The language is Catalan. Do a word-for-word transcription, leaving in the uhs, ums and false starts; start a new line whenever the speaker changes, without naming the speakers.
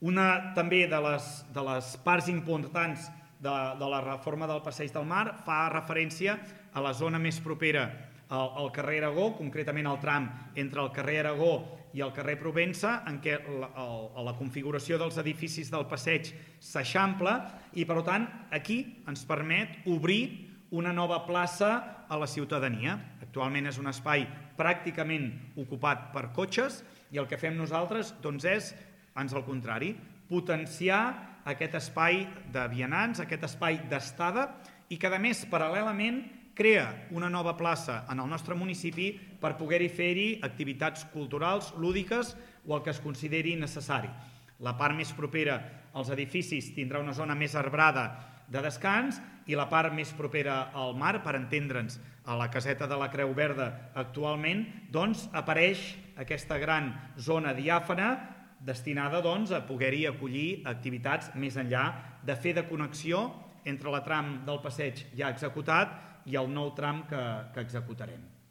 Una també de les, de les parts importants de, de la reforma del Passeig del Mar fa referència a la zona més propera al, al carrer Aragó, concretament al tram entre el carrer Aragó i el carrer Provença, en què la, el, la configuració dels edificis del passeig s'eixampla i, per tant, aquí ens permet obrir una nova plaça a la ciutadania. Actualment és un espai pràcticament ocupat per cotxes i el que fem nosaltres doncs, és, ans al contrari, potenciar aquest espai de vianants, aquest espai d'estada i que, a més, paral·lelament, crea una nova plaça en el nostre municipi per poder-hi fer-hi activitats culturals, lúdiques o el que es consideri necessari. La part més propera als edificis tindrà una zona més arbrada de descans i la part més propera al mar, per entendre'ns, a la caseta de la Creu Verda actualment, doncs apareix aquesta gran zona diàfana destinada doncs, a poder-hi acollir activitats més enllà de fer de connexió entre la tram del passeig ja executat i el nou tram que, que executarem.